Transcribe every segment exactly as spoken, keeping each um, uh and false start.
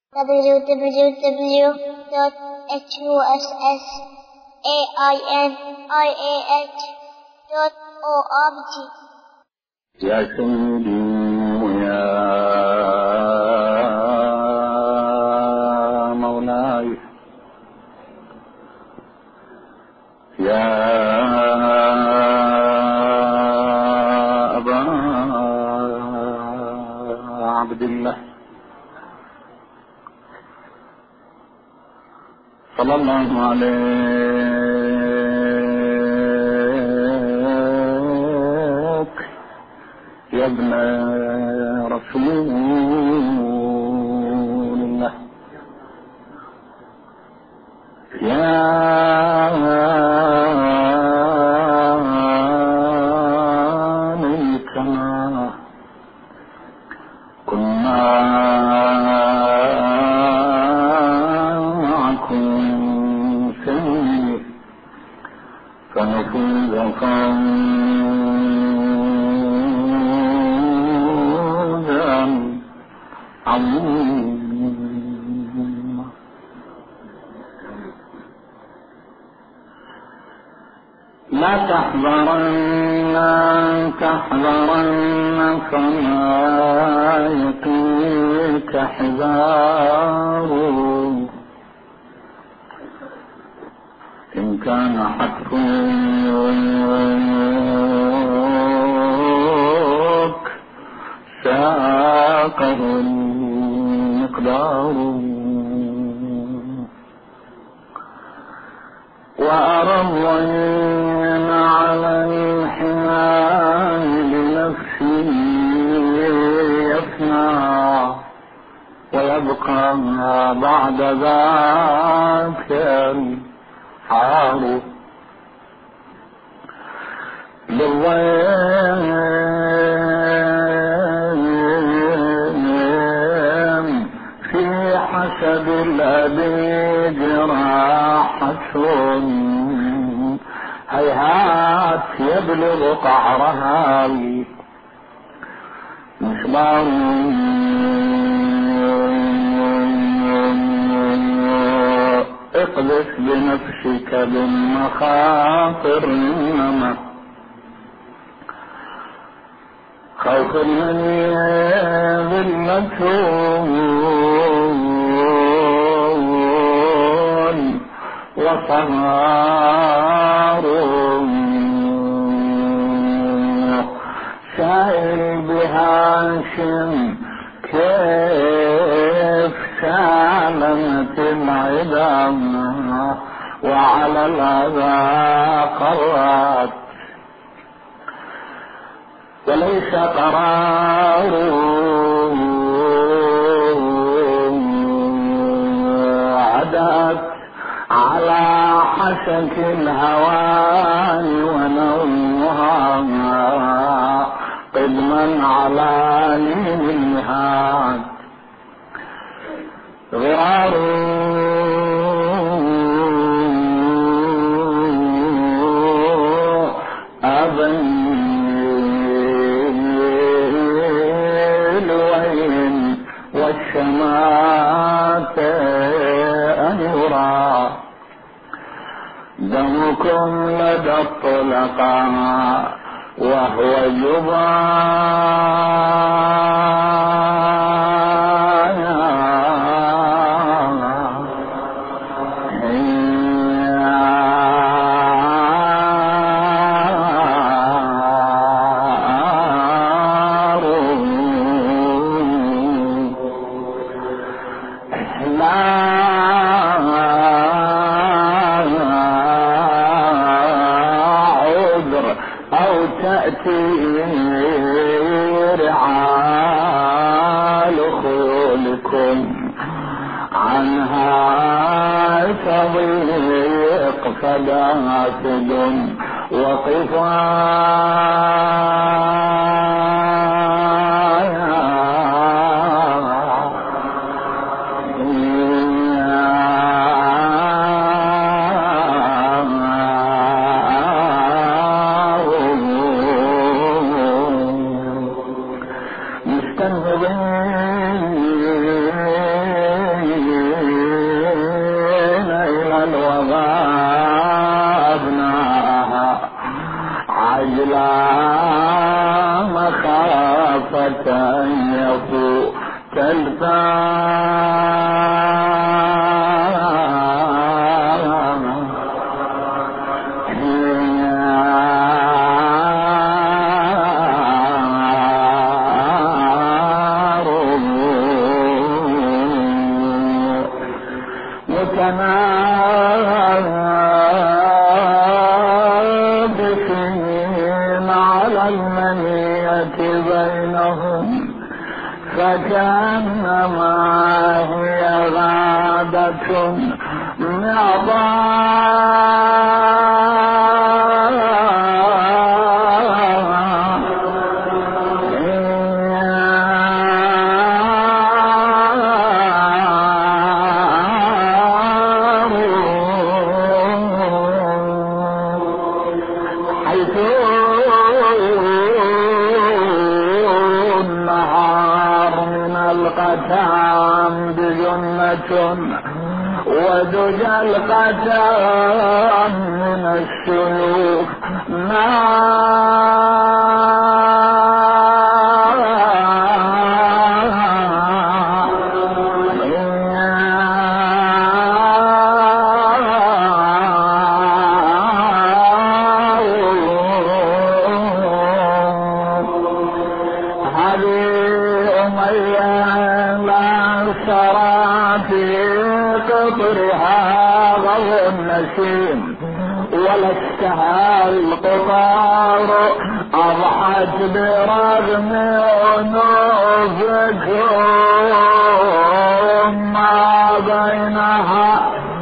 w w w dot h u s s a i n i a h dot org. يا سيدي ويا مولاي يا أبا عبد الله صلى الله عليك يا ابن رسول الله يا ليتنا كنا معكم سيدي فنفوز فوزا عظيما. لا تحذرن تحذرن فما يقيك حذار إن كان حتفك ساقه المقدار. وأرى الضيم على الحمام لنفسه يفنى ويبقى بعد ذاك الحار. للضيم في حسب الأبي جراحة هيهات يبلغ قعرها مشمار. اقذف بنفسك بالمخاطر إنما خوف المني ذلة وصغار. سائل بهاشم كيف سالمت العظام وعلى الأذى قرت وليس قرار. عدت على حسك الهوان ونوها قدما على لين المهاد غرار. أبيل وين والشمات أن يرى دمكم لدى الطلقاء وهو جبايا. رعال خلكم عنها تضيق فدافد وقفايا. مستنهضين متنابسين على المنية بينهم فكأنما هي غابة ودج القتام من السلوك ولا اشتهى القطار أضحت برغم أنوفكم ما بينها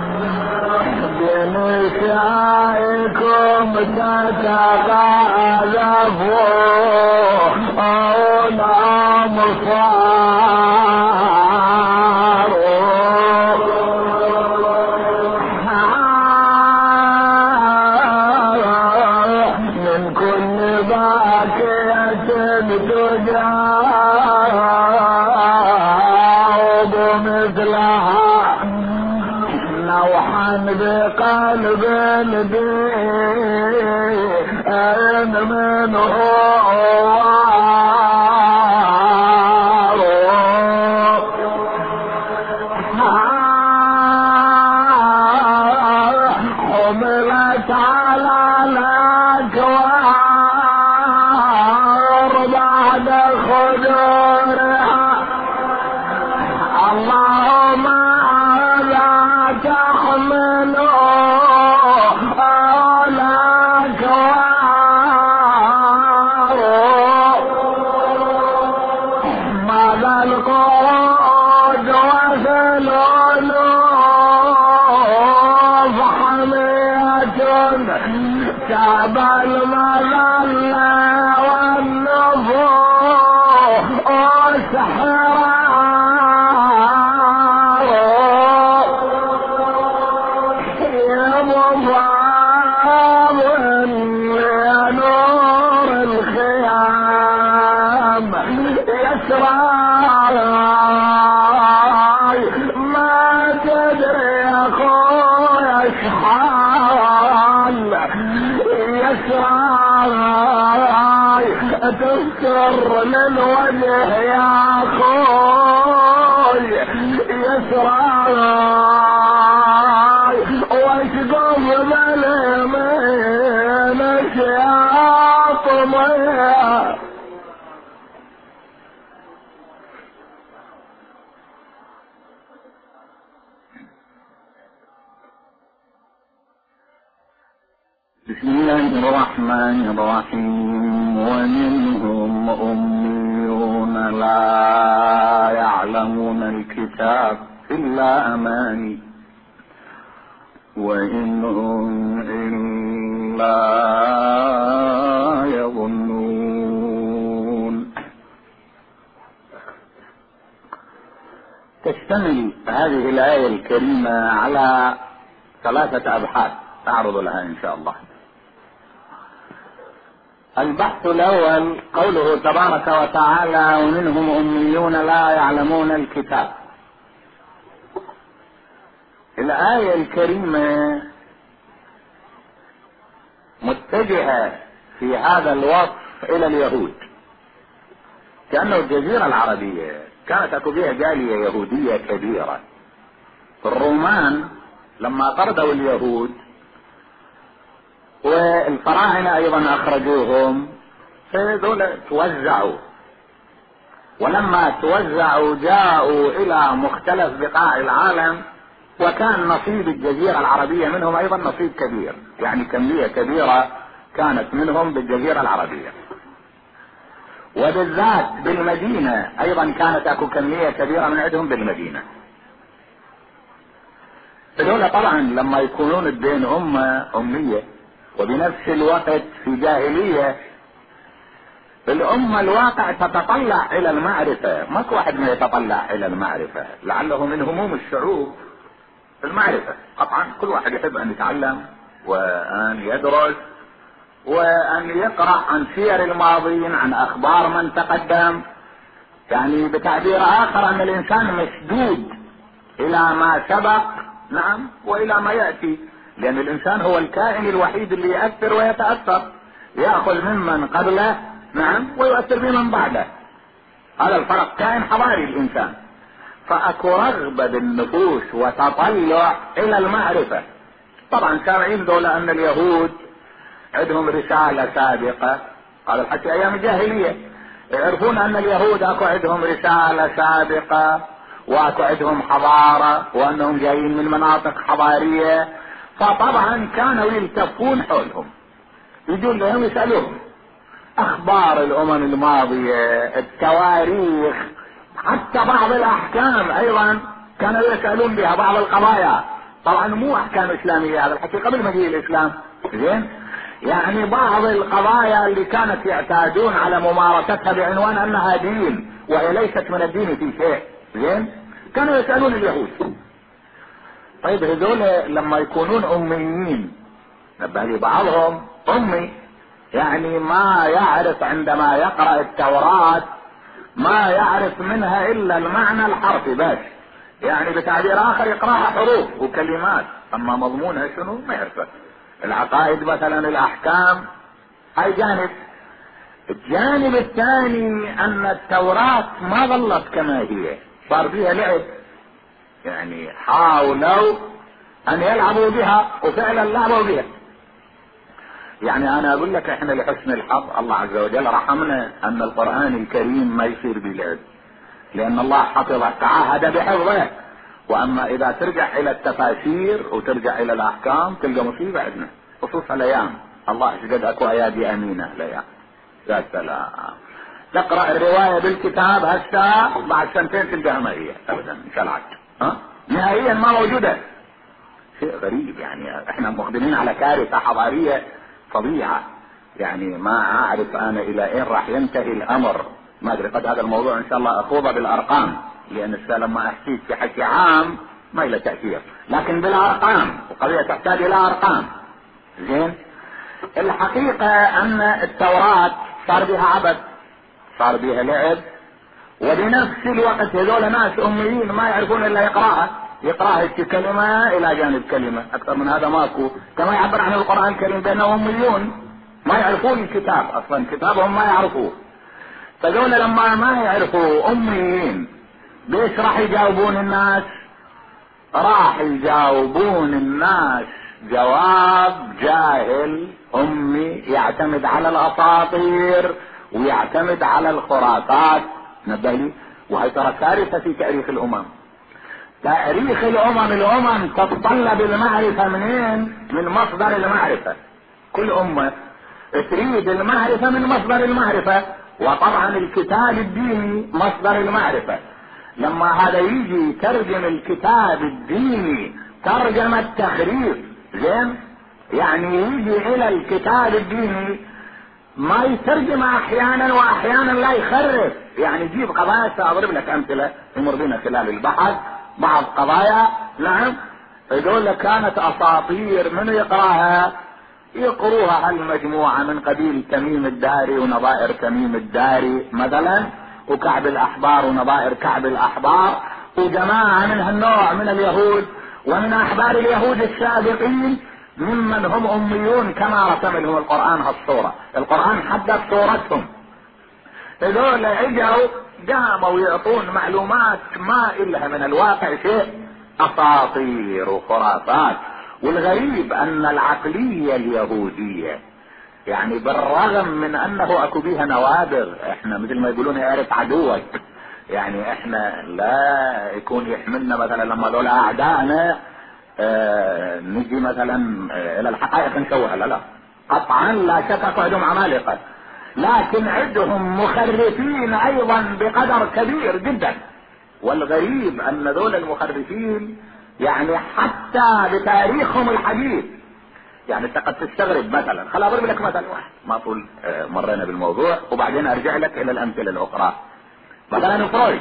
بنسائكم تتقاذفون أمصار تجاوب مثلها نوحا بقلب بين منه حملت على الأكوار بعد خدورها اللهم لا تحملوا على الأكوار ماذا القود وثلولوف حمية تعب المذلة والنفوس حرار يا مضاب لنور الخيام يسرى ما تدري يا اخويا اشحال يسرى تذكر للوجه يا اخوي يسرى واشقف باليمين اشياط مياه بسم الله الرحمن الرحيم ومنهم أميون لا يعلمون الكتاب إلا أماني وإنهم إلا يظنون. تشتمل هذه الآية الكريمة على ثلاثة أبحاث أعرض لها إن شاء الله. البحث الأول قوله تبارك وتعالى ومنهم أميون لا يعلمون الكتاب. الآية الكريمة متجهة في هذا الوصف إلى اليهود، كأنه الجزيرة العربية كانت اكو فيها جالية يهودية كبيرة. الرومان لما طردوا اليهود والفراعنة ايضا اخرجوهم، فذولا توزعوا، ولما توزعوا جاءوا الى مختلف بقاع العالم، وكان نصيب الجزيرة العربية منهم ايضا نصيب كبير، يعني كمية كبيرة كانت منهم بالجزيرة العربية، وبالذات بالمدينة ايضا كانت اكو كمية كبيرة من عندهم بالمدينة. هذول طبعا لما يكونون الدين امة امية وبنفس الوقت في جاهلية، الامة الواقع تتطلع الى المعرفة، ماكو واحد ما يتطلع الى المعرفة، لعله من هموم الشعوب المعرفة. طبعا كل واحد يحب ان يتعلم وان يدرس وان يقرأ عن سير الماضين، عن اخبار من تقدم، يعني بتعبير اخر ان الانسان مشدود الى ما سبق، نعم، والى ما يأتي، لان الانسان هو الكائن الوحيد اللي يأثر ويتأثر، يأخذ ممن قبله، نعم، ويؤثر بمن بعده. هذا الفرق، كائن حضاري الانسان، فاكو رغبة بالنفوس وتطلع الى المعرفة. طبعا سامعين دولة ان اليهود عندهم رسالة سابقة، هذا الحكي ايام الجاهلية، يعرفون ان اليهود اكو عندهم رسالة سابقة واكو عندهم حضارة وانهم جايين من مناطق حضارية، فطبعا كانوا يلتفون حولهم، يجون لهم يسألوهم اخبار الامم الماضية، التواريخ، حتى بعض الاحكام ايضا كانوا يسألون بها، بعض القضايا، طبعا مو احكام اسلامية، هذا الحكي قبل مجيء الاسلام، زين، يعني بعض القضايا اللي كانت يعتادون على ممارستها بعنوان انها دين وهي ليست من الدين في شيء، زين، كانوا يسألون اليهود. طيب هذول لما يكونون اميين، نبه لي بعضهم امي، يعني ما يعرف عندما يقرأ التوراة ما يعرف منها الا المعنى الحرفي بس، يعني بتعبير اخر يقرأها حروف وكلمات، اما مضمونها شنو ما يعرفه. العقائد مثلا، الاحكام، هاي جانب. الجانب الثاني ان التوراة ما ظلت كما هي، صار فيها لعب، يعني حاولوا ان يلعبوا بها وفعلا لعبوا بها. يعني انا اقول لك احنا لحسن الحظ الله عز وجل رحمنا ان القرآن الكريم ما يصير بلعب، لان الله حفظه، تعهد بحفظه. واما اذا ترجع الى التفاسير وترجع الى الاحكام تلقى مصيبة عندنا، خصوصا الايام، الله اشقد اكو ايادي امينة الايام، يا سلام، تقرأ الرواية بالكتاب هسه بعد سنتين تلقاها ما هي ابدا، انشلعت، ها، نهائيا ما موجودة. شيء غريب، يعني احنا مقدمين على كارثة حضارية فظيعة، يعني ما اعرف انا الى اين راح ينتهي الامر، ما ادري. قد هذا الموضوع ان شاء الله اخوضه بالارقام، لان السؤال لما احكي في حكي عام ما له تأثير، لكن بالارقام، وقضية تحتاج الى ارقام، زين. الحقيقة ان التوراة صار بها عبث، صار بها لعب، وبنفس الوقت هذول ناس اميين ما يعرفون الا يقراها، يقراها كلمة الى جانب كلمة، اكثر من هذا ماكو. كما يعبر عن القرآن الكريم بانهم اميون ما يعرفون الكتاب، اصلا كتابهم ما يعرفوه. فذول لما ما يعرفوا اميين بيش راح يجاوبون الناس؟ راح يجاوبون الناس جواب جاهل امي يعتمد على الاساطير ويعتمد على الخرافات، نبهلي. وهي ترى كارثة في تاريخ الامم، تاريخ الامم، الامم تتطلب المعرفة منين؟ من مصدر المعرفة، كل امة تريد المعرفة من مصدر المعرفة، وطبعا الكتاب الديني مصدر المعرفة. لما هذا يجي يترجم الكتاب الديني ترجمة تخريف، زين، يعني يجي الى الكتاب الديني ما يترجم احيانا واحيانا لا يخرف، يعني يجيب قضايا، ساضرب لك امثلة يمر بنا خلال البحث، بعض قضايا، نعم، يقول لك كانت اساطير، من يقراها؟ يقروها هالمجموعة من قبيل تميم الداري ونظائر تميم الداري مثلا، وكعب الاحبار ونظائر كعب الاحبار، وجماعة من هالنوع من اليهود ومن احبار اليهود السابقين ممن هم اميون كما رسم لهم القرآن هالصورة. القرآن حدد صورتهم، هذول اجوا قاموا يعطون معلومات ما إلها من الواقع شيء، أساطير وخرافات. والغريب أن العقلية اليهودية يعني بالرغم من أنه أكو بيها نوادر، احنا مثل ما يقولون اعرف عدوك، يعني احنا لا يكون يحملنا مثلا لما دول أعدائنا اه نجي مثلا اه إلى الحقائق نسويها، لا لا قطعا لا شك عندهم عمالقة، لكن عندهم مخرفين أيضا بقدر كبير جدا. والغريب أن دول المخرفين يعني حتى بتاريخهم الحديث، يعني انت قد تستغرب مثلا. خل اضرب لك مثلا واحد ما طول مرينا بالموضوع وبعدين ارجع لك الى الامثله الاخرى. مثلا فرويد.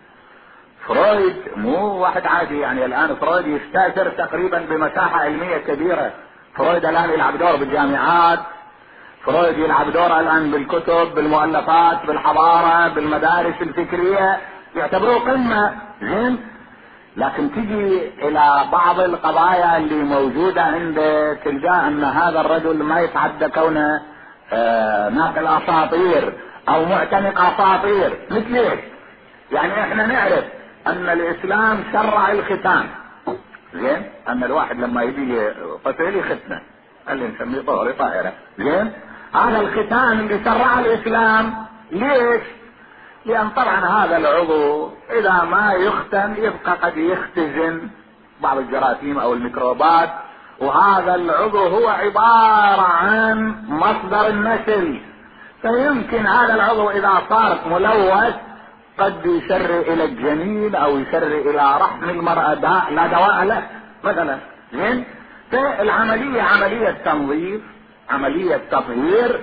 فرويد مو واحد عادي، يعني الان فرويد يستاثر تقريبا بمساحه علميه كبيره. فرويد الان يلعب دور بالجامعات، فرويد يلعب دور الان بالكتب بالمؤلفات بالحضاره بالمدارس الفكريه، يعتبروه قمه زين. لكن تجي الى بعض القضايا اللي موجودة عند تلقى ان هذا الرجل ما يتعدى كونه آه ناقل اساطير او معتنق اساطير. مثل ايش؟ يعني احنا نعرف ان الاسلام شرع الختان، زين، ان الواحد لما يجي طفل يختنه اللي نسميه طهري طاهرة، زين. هذا الختان اللي شرعه الاسلام ليش؟ لأن طبعا هذا العضو إذا ما يختن يبقى قد يختزن بعض الجراثيم أو الميكروبات، وهذا العضو هو عبارة عن مصدر النسل، فيمكن هذا العضو إذا صار ملوث قد يسر إلى الجنين أو يسر إلى رحم المرأة داء لا دواء له مثلا، زين. فالعملية عملية تنظيف، عملية تطهير.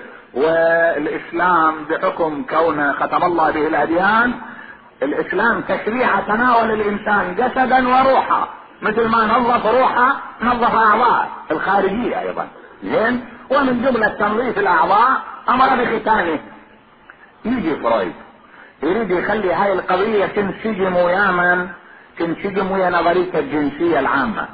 والاسلام بحكم كونه ختم الله به الاديان، الاسلام تشريع تناول الانسان جسدا وروحا، مثل ما نظف روحه نظف اعضاء الخارجية ايضا، زين. ومن جملة تنظيف الاعضاء امر بختانه. يجي فرويد يريد يخلي هاي القضية تنسجم ويا من؟ تنسجم ويا نظرية الجنسية العامة.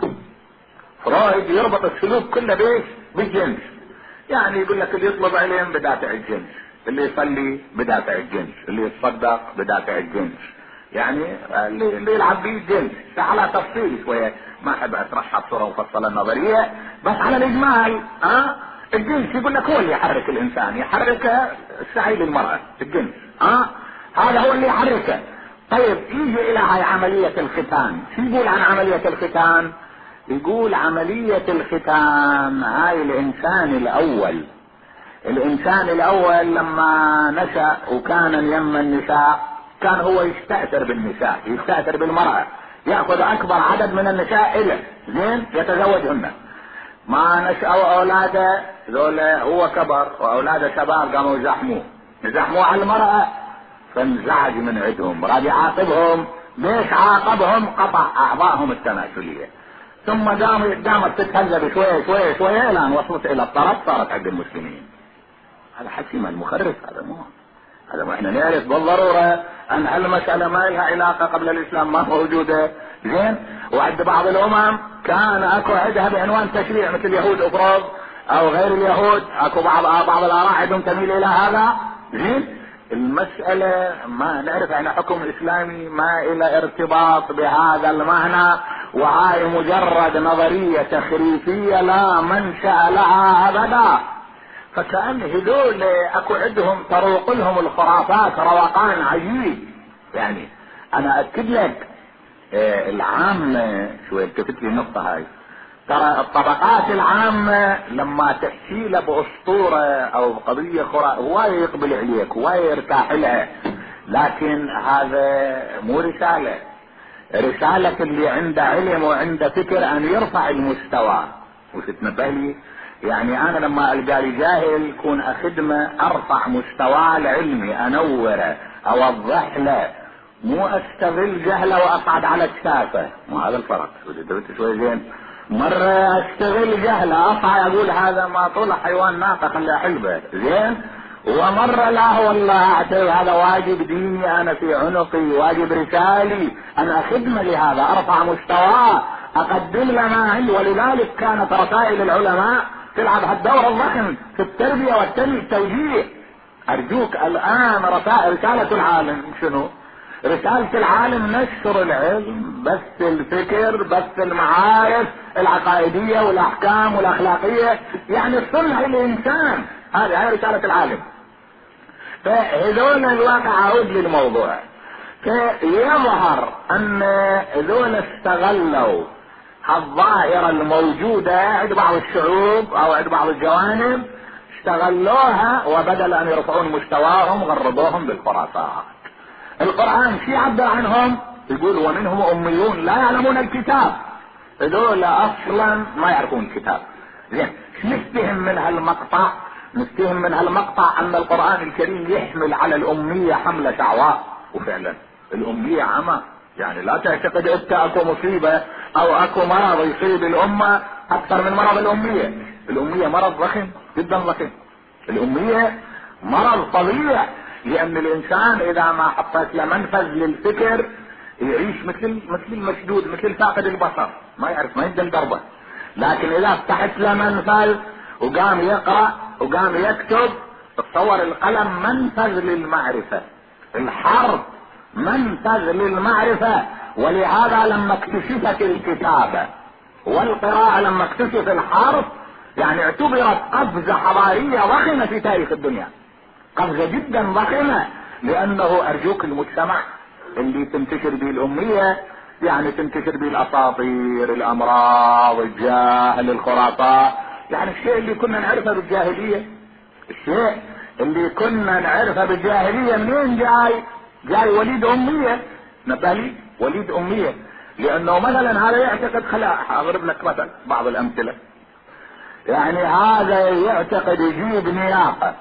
فرويد يربط السلوك كله بايش؟ بالجنس. يعني يقول لك اللي يطلب علم بدافع الجنس، اللي يصلي بدافع الجنس، اللي يتصدق بدافع الجنس، يعني اللي, اللي يلعب به الجنس. على تفصيل شوية ما احب اشرحها بصورة مفصلة النظرية، بس على الاجمال ها أه؟ الجنس يقول لك هو اللي يحرك الانسان، يحرك السعي للمرأة الجنس، ها أه؟ هذا هو اللي يحركه. طيب يجي الى هاي عملية الختان. شو يقول عن عملية الختان؟ يقول عملية الختان هاي الانسان الاول، الانسان الاول لما نشأ وكان يم النساء كان هو يستأثر بالنساء، يستأثر بالمرأة، يأخذ اكبر عدد من النساء إله، زين، يتزوجهن. ما نشأوا اولاده ذول هو كبر واولاده شباب قاموا يزحموه، يزحموه على المرأة، فانزعج من عندهم، راد يعاقبهم. ليش عاقبهم؟ قطع اعضائهم التناسلية. ثم قامت قامت تتهذب شوية شوية شوية الان وصلت الى الطرف، صارت حق المسلمين. هذا حكيم المخرف، هذا مو هذا ما احنا نعرف بالضرورة ان هالمسألة ما لها علاقة قبل الاسلام ما موجودة، زين. وعند بعض الامم كان اكو عندها بعنوان تشريع مثل يهود افراض او غير اليهود، اكو بعض بعض الاراء عندهم تميل الى هذا، زين. المسألة ما نعرف احنا حكم اسلامي ما الى ارتباط بهذا المعنى، وهاي مجرد نظرية تخريفية لا منشأ لها ابدا. فكأن هذول اكو عندهم تروق لهم الخرافات روقان عجيب. يعني انا اكد لك اه العامة شوية التفت لي النقطة هاي، ترى الطبقات العامة لما تحكي له باسطورة او قضية خرافية هو يقبل عليك هو يرتاح لها، لكن هذا مو رسالة. رسالة اللي عنده علم وعنده فكر ان يرفع المستوى. وتتنبه لي يعني انا لما القى لي جاهل كون اخدمه ارفع مستواه العلمي، انوره، اوضح له، مو استغل جهله واصعد على كتافه. مو هذا الفرق. شوي زين، مرة استغل جهله اصعد اقول هذا ما طلع حيوان ناقة خليه حلبة، زين. ومرة لا والله اعتبر هذا واجب ديني انا في عنقي، واجب رسالي، انا خدمة لهذا، ارفع مستواه، اقدم له ما عندي. ولذلك كانت رسائل العلماء تلعب هالدور الضخم في التربية والتوجيه. ارجوك الان رسالة رسالة العالم شنو؟ رسالة العالم نشر العلم، بث الفكر، بث المعارف العقائدية والاحكام والاخلاقية، يعني صنع الانسان، هذه هي رسالة العالم. فهذول الواقع اعود للموضوع، فيظهر ان هذول استغلوا الظاهرة الموجودة عند بعض الشعوب او عند بعض الجوانب، استغلوها وبدل ان يرفعون مستواهم غربوهم بالخرافات. القرآن شي عبر عنهم؟ يقول ومنهم اميون لا يعلمون الكتاب. هذول اصلا ما يعرفون الكتاب. زين، نستهم من هالمقطع نستهم من هالمقطع ان القرآن الكريم يحمل على الامية حملة شعواء، وفعلا الامية عمى. يعني لا تعتقد انت اكو مصيبة او اكو مرض يصيب الامة اكثر من مرض الامية. الامية مرض ضخم جدا ضخم. الامية مرض طبيعي، لان الانسان اذا ما حطيت له منفذ للفكر يعيش مثل مثل المشدود، مثل فاقد البصر، ما يعرف، ما يقدر دربه. لكن اذا فتحت له منفذ وقام يقرأ وقام يكتب، تصور القلم منفذ للمعرفة، الحرف منفذ للمعرفة. ولهذا لما اكتشفت الكتابة والقراءة، لما اكتشف الحرف، يعني اعتبرت قفزة حضارية ضخمة في تاريخ الدنيا، قفزة جدا ضخمة. لانه ارجوك المجتمع اللي تنتشر به الامية، يعني تنتشر به الاساطير، الامراض، الجهل، الخرافات، يعني الشيء اللي كنا نعرفه بالجاهلية، الشيء اللي كنا نعرفه بالجاهلية منين جاي؟ جاي وليد امية. نبالي وليد امية، لانه مثلا هذا يعتقد، خلا اضرب لك مثلا بعض الامثلة. يعني هذا يعتقد يجيب نياقة،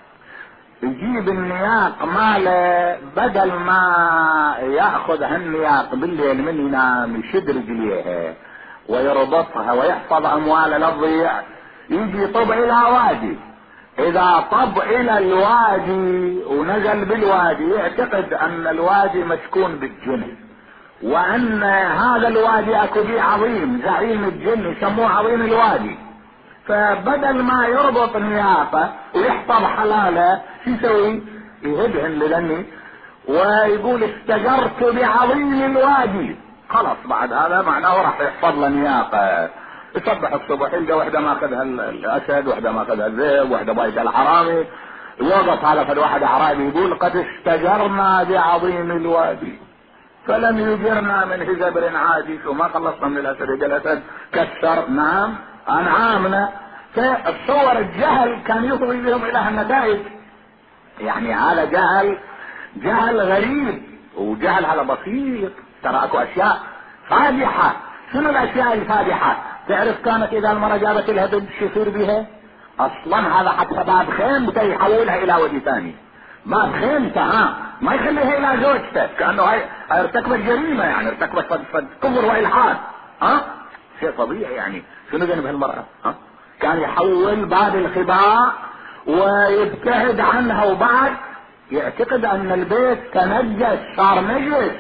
يجيب النياق ماله، بدل ما ياخذ هالنياق بالليل من ينام يشد رجليها ويربطها ويحفظ امواله لا تضيع، يجي طب الى وادي. اذا طب الى الوادي ونزل بالوادي، يعتقد ان الوادي مسكون بالجن، وان هذا الوادي اكو فيه عظيم زعيم الجن يسموه عظيم الوادي. فبدل ما يربط نياقه ويحفظ حلاله، شو يسوي؟ يهدهن للني ويقول استجرت بعظيم الوادي. خلاص بعد هذا معناه راح يحفظ له نياقه. يصبح الصبح يلقى واحدة ماخذها الاسد، واحدة ماخذها الذئب، واحدة بايت الحرامي. يوقف على فد واحد اعرابي يقول قد استجرنا بعظيم الوادي فلم يجرنا من هزبر عادي. وما خلصنا من الاسد، يجي الاسد كسر نعم انعامنا. فالصور الجهل كان يفضي بهم الى هالنتائج. يعني هذا جهل جهل غريب، وجهل على بسيط. ترى اكو اشياء فادحة. شنو الاشياء الفادحة؟ تعرف كانت اذا المرأة جابت لها بنت شو يصير بها؟ اصلا هذا حتى باب خيمته يحولها الى وجه ثاني. باب خيمته ها ما يخليها الى زوجته، كانه هاي ارتكبت جريمة، يعني ارتكبت فد فد كفر والحاد. ها شيء طبيعي. يعني شنو ذنب هالمرأة؟ ها كان يحول باب الخباء ويبتعد عنها، وبعد يعتقد ان البيت تنجس صار نجس.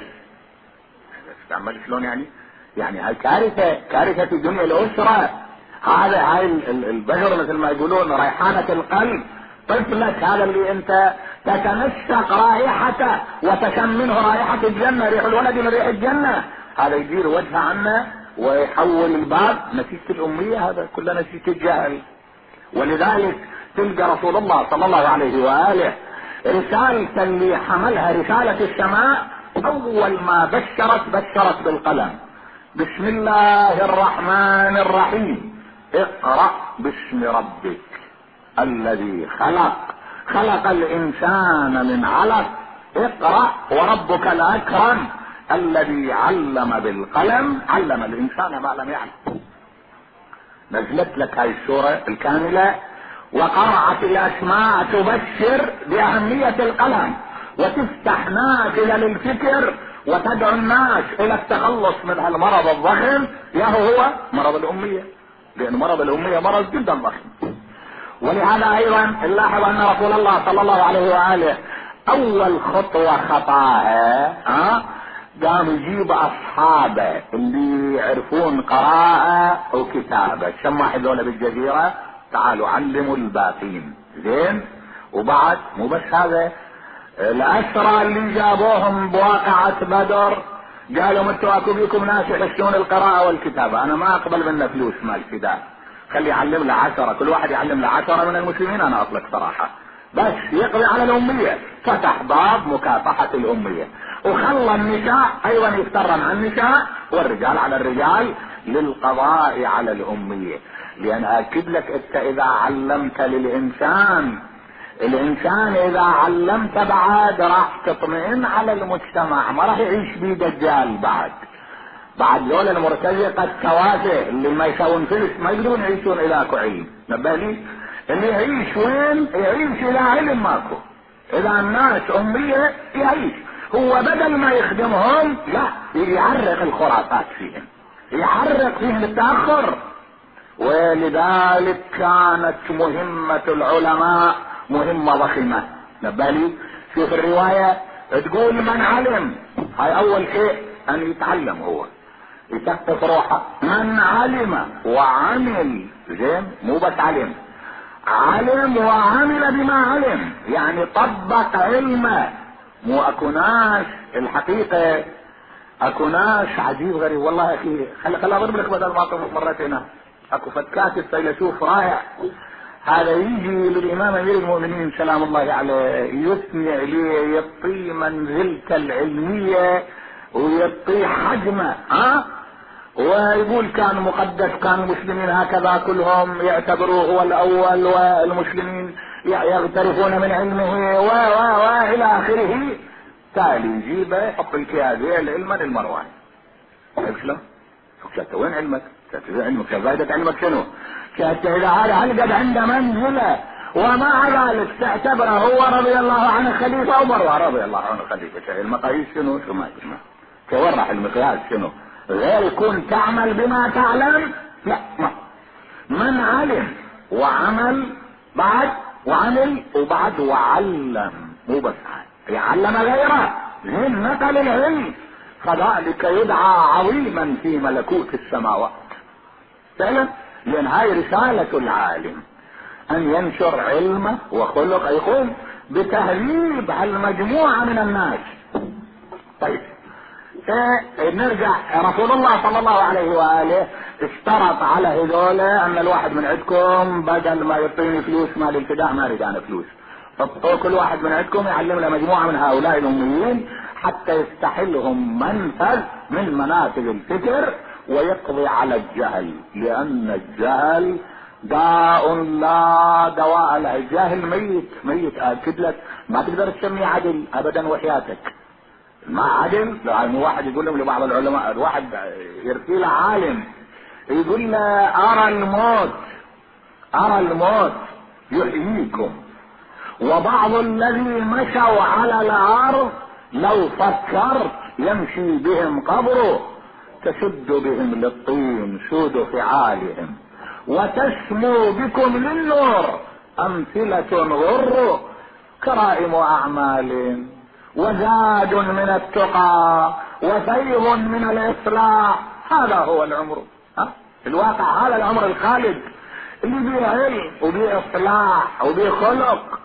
استعمل شلون يعني؟ يعني هاي كارثة، كارثة في دنيا الاسرة. هذا هاي البشر مثل ما يقولون ريحانة القلب، طفلك هذا اللي انت تتمسك رائحته وتشم منه رائحة الجنة، ريح الولد من ريح الجنة، هذا يدير وجهه عنه ويحول الباب. نسيت الامية، هذا كله نسيت الجهل. ولذلك تلقى رسول الله صلى الله عليه وآله رسالة اللي حملها رسالة السماء، اول ما بشرت بشرت بالقلم. بسم الله الرحمن الرحيم، اقرأ باسم ربك الذي خلق خلق الانسان من علق، اقرأ وربك الاكرم الذي علم بالقلم علم الانسان ما لم يعلم. نزلت لك هاي السورة الكاملة وقرأت الاسماء تبشر باهمية القلم وتفتح نافذة للفكر وتدعو الناس الى التخلص من هالمرض الضخم، ياهو هو مرض الامية. لان مرض الامية مرض جدا ضخم. ولهذا ايضا نلاحظ ان رسول الله صلى الله عليه وآله اول خطوة خطاها ها قام يجيب اصحابه اللي يعرفون قراءة وكتابة، سمى هذول بالجزيرة تعالوا علموا الباقين. زين، وبعد مو بس هذا، الأسرى اللي جابوهم بواقعة بدر قالوا انتوا اكو بيكم ناس يحسون القراءة والكتابة، انا ما اقبل منه فلوس مال فداء، خلي يعلم له عشرة، كل واحد يعلم له عشرة من المسلمين، انا اطلق صراحة بس يقضي على الامية. فتح باب مكافحة الامية، وخلى النساء ايضا يفترن عن النساء والرجال على الرجال للقضاء على الامية. لان اكد لك انت اذا علمت للانسان، الانسان اذا علمت بعد راح تطمئن على المجتمع، ما راح يعيش بيه دجال. بعد بعد دول المرتزقة التوافه اللي ما يسوون فلس ما يقدرون يعيشون الى اكو علم. نبالي اللي يعيش وين؟ يعيش الى علم ماكو. اذا الناس امية يعيش، هو بدل ما يخدمهم لا يعرق الخرافات فيهم، يعرق فيهم التأخر. ولذلك كانت مهمة العلماء مهمة ضخمة. نبالي شوف الرواية تقول من علم، هاي اول شيء ان يتعلم، هو يثقف روحه. من علم وعمل، زين مو بس علم، علم وعمل بما علم، يعني طبق علمه. مو اكو ناس الحقيقة، اكو ناس عجيب غريب والله يا اخي. خلي خلي اضرب لك بدل ما مرات هنا. اكو فتكات الفيلسوف رائع، هذا يجي للامام امير المؤمنين سلام الله عليه يثني عليه، يعطيه منزلته العلميه ويعطيه حجمه، ها ويقول كان مقدس، كان المسلمين هكذا كلهم يعتبروه هو الاول، والمسلمين يغترفون من علمه و و و الى اخره. تالي يجيبه يحط الكيازيه العلم للمروان. شلون؟ شفت وين علمك؟ شفت علمك؟ فائدة علمك شنو؟ شفت اذا هذا هل عنده منزله ومع ذلك تعتبره هو رضي الله عنه خليفه، ومروان رضي الله عنه خليفه. المقاييس شنو؟ شو ما اسمه تورح المقياس شنو؟ غير يكون تعمل بما تعلم، لا ما. من علم وعمل بعد، وعمل وبعد وعلم، مو بس يعلم غيره، من نقل العلم، فذلك يدعى عظيما في ملكوت السماوات. فعلا لان هاي رسالة العالم ان ينشر علمه وخلق، يقوم بتهذيب هالمجموعة من الناس. طيب نرجع، رسول الله صلى الله عليه وآله اشترط على هذول ان الواحد من عندكم بدل ما يعطيني فلوس مال الفداء ما اريد انا فلوس، كل واحد من عندكم يعلم له مجموعة من هؤلاء الاميين حتى يستحلهم منفذ من منافذ الفكر ويقضي على الجهل، لان الجهل داء لا دواء له. الجاهل ميت ميت اكد لك، ما تقدر تسميه عدل ابدا وحياتك. ما عدل، لانه واحد يقول لهم لبعض العلماء، الواحد يرسل عالم يقول له ارى الموت، ارى الموت يحييكم، وبعض الذي مشوا على الارض لو فكرت يمشي بهم قبره، تشد بهم للطين سود فعالهم، وتسمو بكم للنور امثلة غر، كرائم اعمال وزاد من التقى وفيض من الاصلاح. هذا هو العمر، ها؟ الواقع هذا العمر الخالد اللي بيه علم وبيه اصلاح وبيه خلق.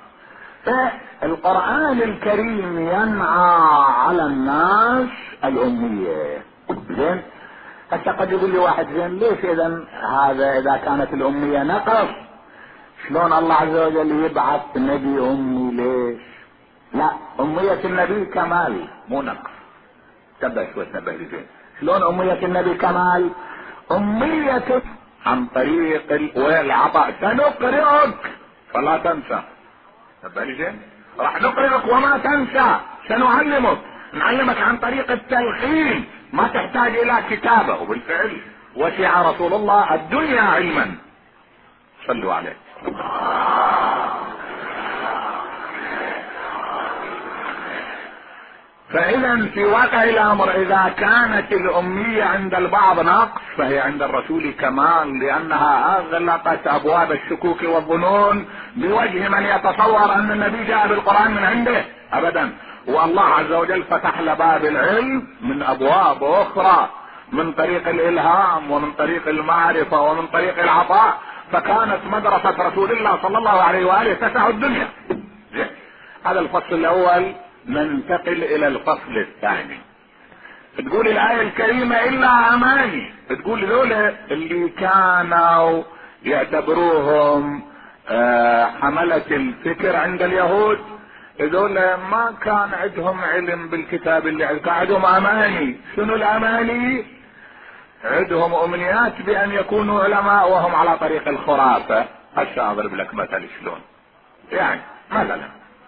فالقرآن الكريم ينعى على الناس الامية. زين هسه قد يقول لي واحد زين ليش اذا هذا اذا كانت الامية نقص شلون الله عز وجل يبعث نبي امي؟ ليش؟ لا، امية النبي كمال مو نقص. تبع شوية نبه لي زين شلون امية النبي كمال؟ امية عن طريق العطاء، سنقرئك فلا تنسى. تبع لي زين راح نقرئك وما تنسى، سنعلمك، نعلمك عن طريق التلقين، ما تحتاج الى كتابة. وبالفعل وسع رسول الله الدنيا علما. صلوا عليه. فاذا في واقع الامر اذا كانت الامية عند البعض نقص فهي عند الرسول كمال، لانها اغلقت ابواب الشكوك والظنون بوجه من يتصور ان النبي جاء بالقرآن من عنده ابدا. والله عز وجل فتح له باب العلم من ابواب اخرى، من طريق الالهام ومن طريق المعرفة ومن طريق العطاء. فكانت مدرسة رسول الله صلى الله عليه وآله تسع الدنيا. هذا الفصل الاول. ننتقل الى الفصل الثاني. تقول الآية الكريمة إلا أماني، تقول ذولا اللي كانوا يعتبروهم حملة الفكر عند اليهود، ذولا ما كان عندهم علم بالكتاب اللي عندهم أماني. شنو الأماني؟ عندهم أمنيات بأن يكونوا علماء وهم على طريق الخرافة. هسه أضرب لك مثل شلون. يعني مثلا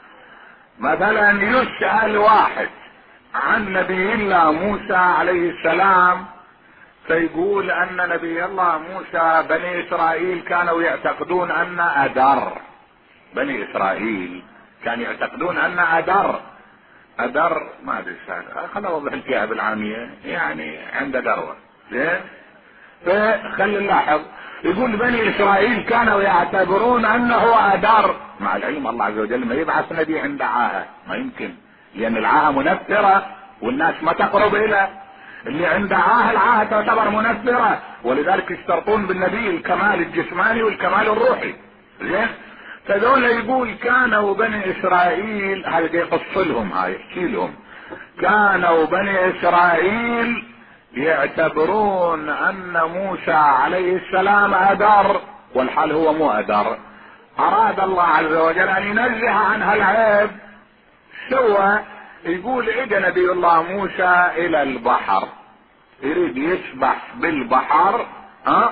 مثلا يسأل واحد عن نبي الله موسى عليه السلام، فيقول ان نبي الله موسى بني اسرائيل كانوا يعتقدون ان ادر، بني اسرائيل كانوا يعتقدون ان ادر، ادر ما ادري خلنا اوضح لك اياها بالعاميه، يعني عنده ذروه زين. فخلي نلاحظ، يقول بني اسرائيل كانوا يعتبرون انه ادر، مع العلم الله عز وجل ما يبعث نبي عند عاهه، ما يمكن، لان العاهه منفره والناس ما تقرب الى اللي عند عاهه، العاهه تعتبر منفره، ولذلك يشترطون بالنبي الكمال الجسماني والكمال الروحي زين. فذول يقول كانوا بني اسرائيل، هذا يقص لهم، هاي يحكي لهم، كانوا بني اسرائيل يعتبرون ان موسى عليه السلام ادر، والحال هو مو ادر. اراد الله عز وجل ان ينزه عن هالعيب. سوى يقول اجى نبي الله موسى الى البحر، يريد يسبح بالبحر، ها،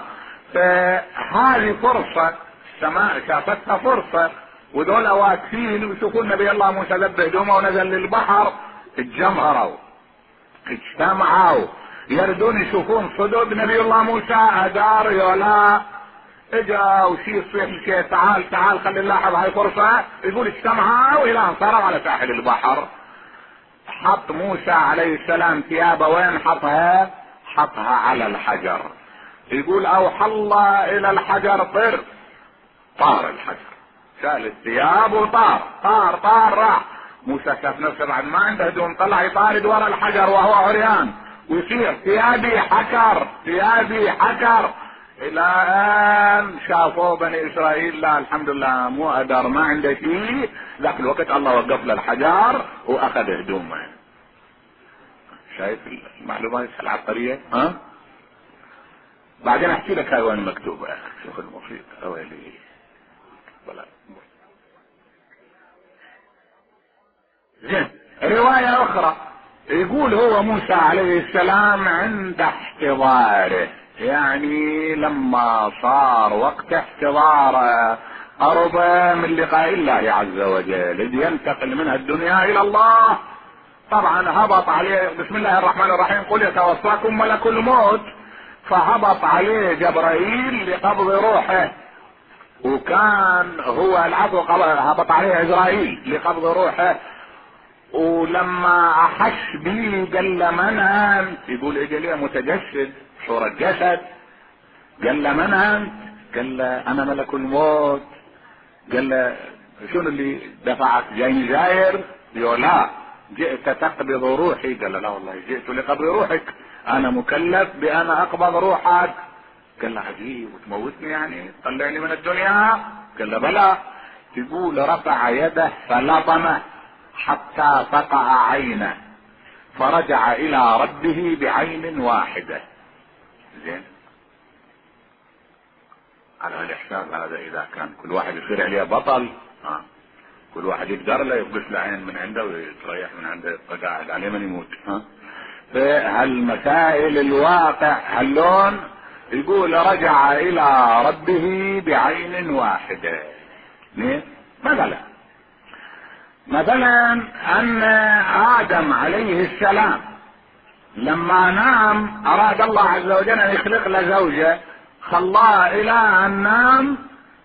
فهذه فرصة، السماء شافتها فرصة، ودول واقفين ويشوفون نبي الله موسى ذب هدومه ونزل للبحر، اتجمهروا اجتمعوا يردون يشوفون صدق نبي الله موسى ادار يولا. اجا وشي يصيح الشيء تعال تعال خلي نلاحظ هاي فرصة، يقول اجتمعوا الى ان صاروا على ساحل البحر. حط موسى عليه السلام ثيابه، وين حطها؟ حطها على الحجر. يقول اوحى الله الى الحجر طر، طار الحجر، شال الثياب وطار طار طار راح. موسى شاف نفسه بعد ما عنده هدوم، طلع يطارد ورا الحجر وهو عريان ويصيح ثيابي حكر ثيابي حكر، الى ان شافوا بني اسرائيل لا الحمد لله مو ادر ما عنده شيء، ذاك الوقت الله وقف له الحجر واخذ هدومه. شايف المعلومات العبقريه؟ ها بعدين احكي لك هاي وين مكتوبه. شوف الموسيقى اويلي بلا زين. روايه اخرى يقول هو موسى عليه السلام عند احتضاره، يعني لما صار وقت احتضاره قرب من لقاء الله عز وجل، إذ ينتقل من الدنيا الى الله. طبعا هبط عليه بسم الله الرحمن الرحيم قل يتوفاكم ملك الموت، فهبط عليه جبرائيل لقبض روحه، وكان هو العفو هبط عليه عزرائيل لقبض روحه، ولما احش بيه قال له من انت؟ يقول اجى ليه متجسد صورة جسد، قال له من انت؟ قال له انا ملك الموت. قال له شنو اللي دفعك؟ جاي زاير؟ يقول لا جئت تقبض روحي. قال له لا والله جئت لقبض روحك، انا مكلف بان اقبض روحك. قال له عجيب وتموتني يعني طلعني من الدنيا؟ قال له بلى. تقول رفع يده فلطمه حتى فقع عينه، فرجع الى ربه بعين واحده. زين على الحساب هذا اذا كان كل واحد يصير عليه بطل، ها كل واحد يقدر له يفقس له عين من عنده ويتريح من عنده قاعد عليه من يموت. ها فهالمسائل الواقع هاللون يقول رجع الى ربه بعين واحده. مثلا مثلا ان ادم عليه السلام لما نام اراد الله عز وجل ان يخلق له زوجه، خلاه الى ان نام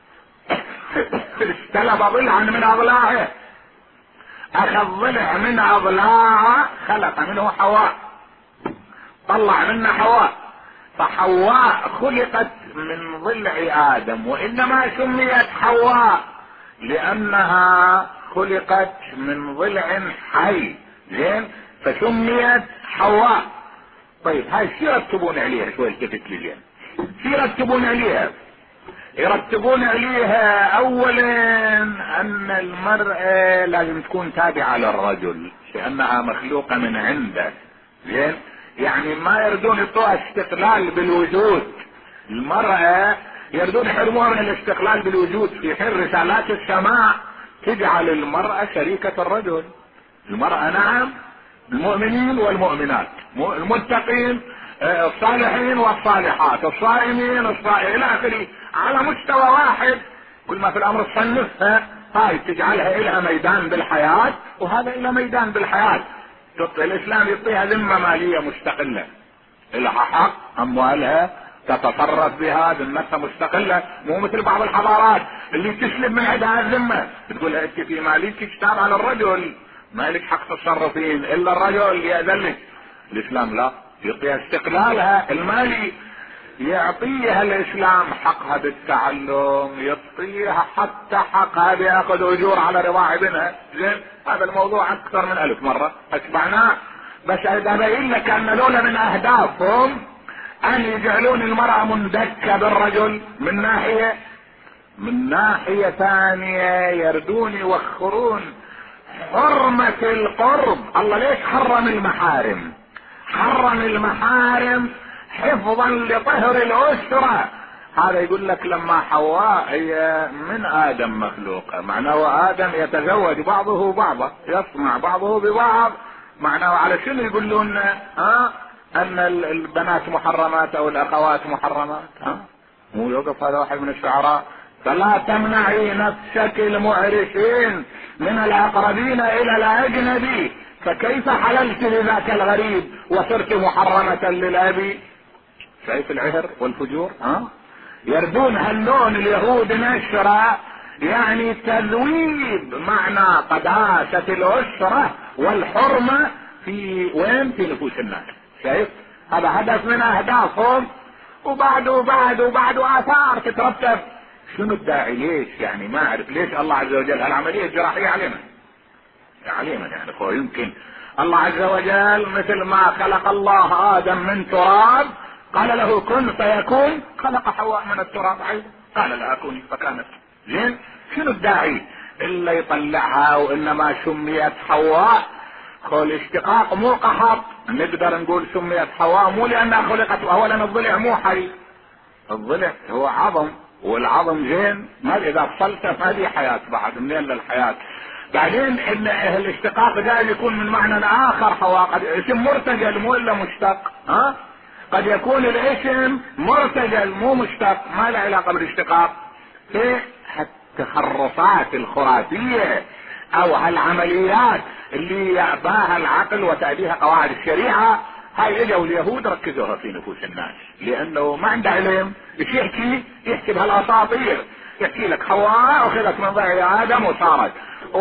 استلب ضلعا من اضلاعه، اخذ ضلع من اضلاعه خلق منه حواء، طلع منه حواء، فحواء خلقت من ضلع ادم، وانما سميت حواء لانها خلقت من ضلع حي. زين فسميت حواء. طيب هاي شو يرتبون عليها؟ شوي التفت لي زين، شو يرتبون عليها؟ يرتبون عليها اولا ان المرأة لازم تكون تابعة للرجل لانها مخلوقة من عنده. زين، يعني ما يردون يعطوها استقلال بالوجود. المرأة يردون يحرموها من الاستقلال بالوجود. في حين رسالات السماء تجعل المرأة شريكة الرجل. المرأة نعم، المؤمنين والمؤمنات، المتقين الصالحين والصالحات، الصائمين الصائمين الى اخره، على مستوى واحد. كل ما في الامر تصنفها، هاي تجعلها الها ميدان بالحياة وهذا الى ميدان بالحياة. الاسلام يعطيها ذمة مالية مستقلة، لها حق اموالها تتصرف بها ذمتها مستقلة، مو مثل بعض الحضارات اللي تسلب من عندها الذمة تقول انت في مالك تشتغل على الرجل، مالك حق تصرفين الا الرجل يأذن لك. الاسلام لا، يعطيها استقلالها المالي، يعطيها الاسلام حقها بالتعلم، يعطيها حتى حقها بياخذ اجور على رضاع ابنها. زين، هذا الموضوع اكثر من الف مرة اتبعناه، بس اذا بين لك ان لولا من اهدافهم ان يجعلون المرأة مندكة بالرجل من ناحية، من ناحية ثانية يردون يوخرون حرمة القرب. الله ليش حرم المحارم؟ حرم المحارم حفظا لطهر الأسرة. هذا يقول لك لما حواء هي من آدم مخلوقة، معناه آدم يتزوج بعضه بعضا، يصنع بعضه ببعض، معناه على شنو يقولون ها ان البنات محرمات او الاخوات محرمات؟ ها مو يوقف هذا واحد من الشعراء، فلا تمنعي نفسك المعرسين من الاقربين الى الاجنبي، فكيف حللت لذاك الغريب وصرت محرمة للابي؟ شايف العهر والفجور؟ ها يردون هاللون اليهود نشرة، يعني تذويب معنى قداسة الاسرة والحرمة في وين؟ في نفوس الناس. شايف؟ هذا هدف من اهدافهم، وبعد وبعد وبعد اثار تترتب. شنو الداعي؟ ليش يعني ما اعرف ليش الله عز وجل هالعملية الجراحية علينا علينا يعني هو يمكن الله عز وجل مثل ما خلق الله ادم من تراب قال له كن فيكون، خلق حواء من التراب ايضا قال لها كوني فكانت. زين، شنو الداعي الا يطلعها؟ وانما سميت حواء خو الاشتقاق مو قحط، نقدر نقول سميت حواء مو لانها خلقت. اولا الضلع مو حي، الضلع هو عظم، والعظم زين ما اذا فصلته ما في حياة بعد، منين للحياة؟ بعدين ان الاشتقاق جاي يكون من معنى اخر. حواء قد اسم مرتجل مو الا مشتق، ها قد يكون الاسم مرتجل مو مشتق، ما له علاقة بالاشتقاق. في التخرصات الخرافية او هالعمليات اللي يأباها العقل وتأديها قواعد الشريعة، هاي اجوا اليهود ركزوها في نفوس الناس لانه ما عنده علم. ايش يحكي؟ يحكي بهالاساطير، يحكي لك حواء اخذت من ضيع ادم وصارت،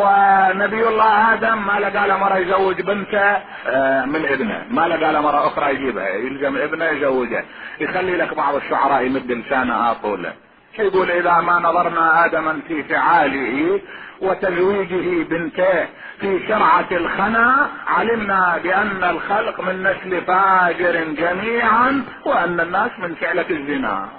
ونبي الله ادم ما لقى له مرة يزوج بنته من ابنه، ما لقى له مرة اخرى يجيبها، يلزم ابنه يزوجها. يخلي لك بعض الشعراء يمد لسانه طوله، يقول اذا ما نظرنا ادما في فعاله وتزويجه بنته في شرعة الخنا علمنا بان الخلق من نسل فاجر جميعا وان الناس من فعلة الزنا.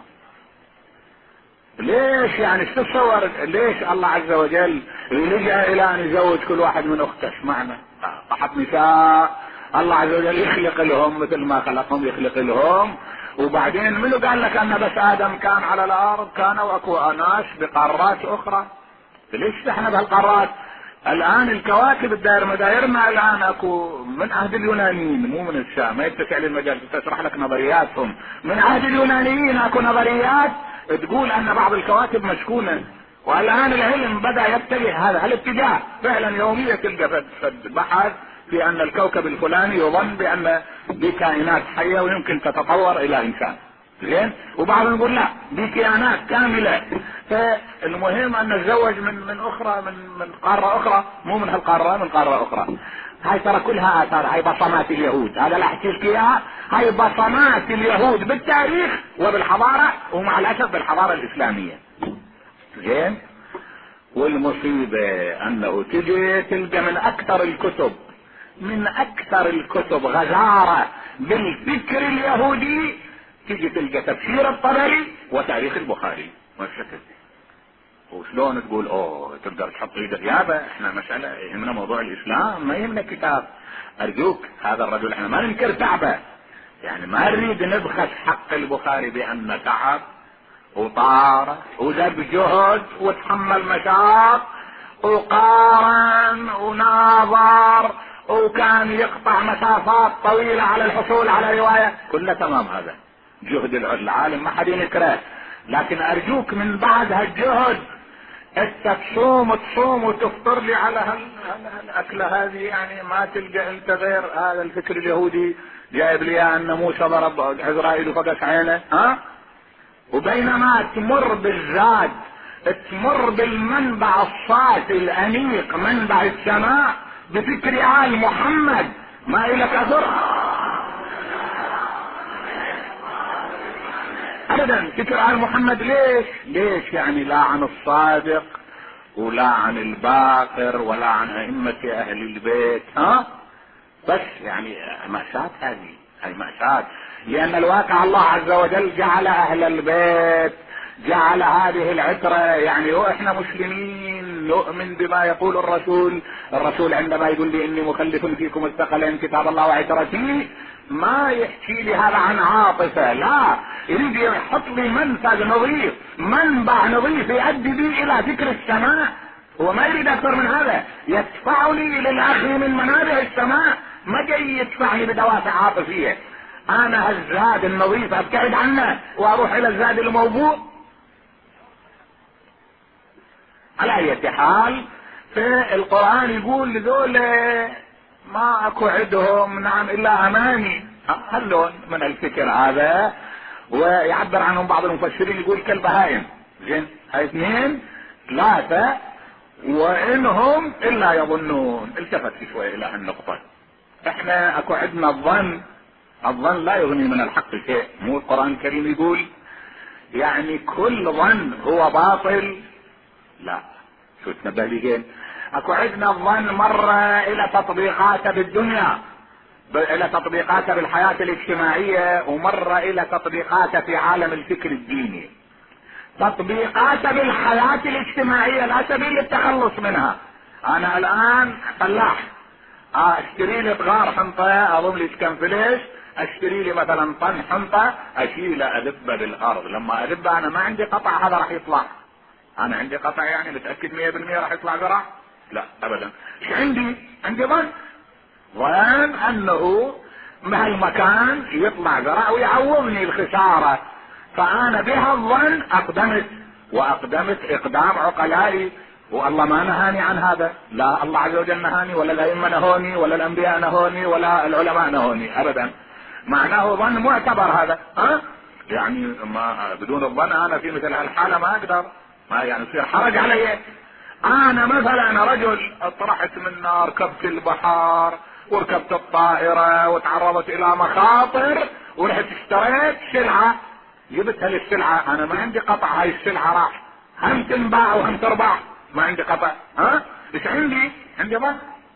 ليش يعني تتصور ليش الله عز وجل لجأ الى ان يزوج كل واحد من اخته؟ معنى قحط نساء الله عز وجل يخلق لهم مثل ما خلقهم يخلق لهم. وبعدين منو قال لك ان بس ادم كان على الارض؟ كانوا اكو ناس بقارات اخرى. ليش احنا بهالقارات؟ الان الكواكب الدائر مدايرنا الان اكو من عهد اليونانيين مو من الشام، ما يتسع لي المجال تشرح لك نظرياتهم. من عهد اليونانيين اكو نظريات تقول ان بعض الكواكب مسكونة، والان العلم بدأ يتجه هذا الاتجاه. فعلا يوميا تلقى بحث في ان الكوكب الفلاني يظن بان دي كائنات حية ويمكن تتطور الى انسان. زين، وبعضهم يقول لا دي كائنات كاملة. فالمهم ان نتزوج من من اخرى من من قارة اخرى، مو من هالقارة من قارة اخرى. هاي ترى كلها اثار، هاي بصمات اليهود. هذا لا احكي لك اياها، هاي بصمات اليهود بالتاريخ وبالحضارة، ومع الاسف بالحضارة الاسلامية. زين، والمصيبة انه تجي تلقى من اكثر الكتب من اكثر الكتب غزارة بالفكر اليهودي، تجي تلقى تفسير الطبري وتاريخ البخاري. والشكل. وشلون تقول اوه تقدر تحط ايدك؟ يابا احنا مسألة يهمنا موضوع الاسلام، ما يهمنا كتاب. ارجوك هذا الرجل احنا ما ننكر تعبه، يعني ما نريد نبخس حق البخاري بان تعب وطار وذب جهد وتحمل مشاق وقارن وناظر وكان يقطع مسافات طويلة على الحصول على رواية، كله تمام. هذا جهد العالم ما حد ينكره، لكن ارجوك من بعد هالجهد انت تصوم تصوم وتفطر لي على هالاكله هذه، يعني ما تلقى انت غير هذا الفكر اليهودي جايب لي ان موسى ضرب عزرائيل وفقس عينه. ها وبينما تمر بالزاد، تمر بالمنبع الصافي الانيق منبع السماء بفكر آل محمد، ما إلك اثر ابدا فكر آل محمد. ليش ليش يعني لا عن الصادق ولا عن الباقر ولا عن ائمة اهل البيت؟ ها بس يعني مأساة، هذه هي مأساة، لان الواقع الله عز وجل جعل اهل البيت، جعل هذه العترة، يعني واحنا مسلمين نؤمن بما يقول الرسول. الرسول عندما يقول لي اني مخلف فيكم الثقلين كتاب الله وعترتي، ما يحكي لي هذا عن عاطفة، لا، يريد يحط لي منفذ نظيف، منبع نظيف يؤدي بي الى ذكر السماء. هو ما يريد اكثر من هذا، يدفعني للاخذ من منابع السماء، ما جاي يدفعني بدوافع عاطفية. انا هالزاد النظيف ابتعد عنه واروح الى الزاد الموضوع. على اي حال في القرآن يقول لذول ما اكو عندهم نعم الا اماني، هلون من الفكر هذا، ويعبر عنهم بعض المفسرين يقول كالبهائم. زين هاي اثنين ثلاثة وانهم الا يظنون. التفت شوي الى هالنقطة. احنا اكو عندنا الظن، الظن لا يغني من الحق شيء. مو القرآن الكريم يقول يعني كل ظن هو باطل؟ لا، شو تنبه لي؟ اكو عندنا الظن مرة الى تطبيقاته بالدنيا، الى تطبيقاته بالحياة الاجتماعية، ومرة الى تطبيقاته في عالم الفكر الديني. تطبيقاته بالحياة الاجتماعية لا سبيل للتخلص منها. انا الان فلاح، اشتري لي بغار حنطة اظن لي كم فليش، اشتري لي مثلا طن حنطة اشيله اذبه بالارض، لما اذبه انا ما عندي قطع هذا راح يطلع، انا عندي قطع يعني متأكد مية بالمية راح يطلع زرع؟ لا ابدا. ايش عندي؟ عندي ظن، ظن انه بهالمكان يطلع زرع ويعوضني الخسارة، فانا بها الظن اقدمت، واقدمت اقدام عقلائي، والله ما نهاني عن هذا، لا الله عز وجل نهاني ولا الائمة نهوني ولا الانبياء نهوني ولا العلماء نهوني ابدا. معناه ظن معتبر هذا. ها يعني ما بدون الظن انا في مثل هالحالة ما اقدر، ما يعني يصير حرج علي. انا مثلا رجل اطرحت من نار، ركبت البحر وركبت الطائرة وتعرضت الى مخاطر ورحت اشتريت سلعة، جبتها للسلعة، انا ما عندي قطع، هاي السلعة راح هم تنباع وهم تربح، ما عندي قطع. ها ايش عندي؟ عندي ظن.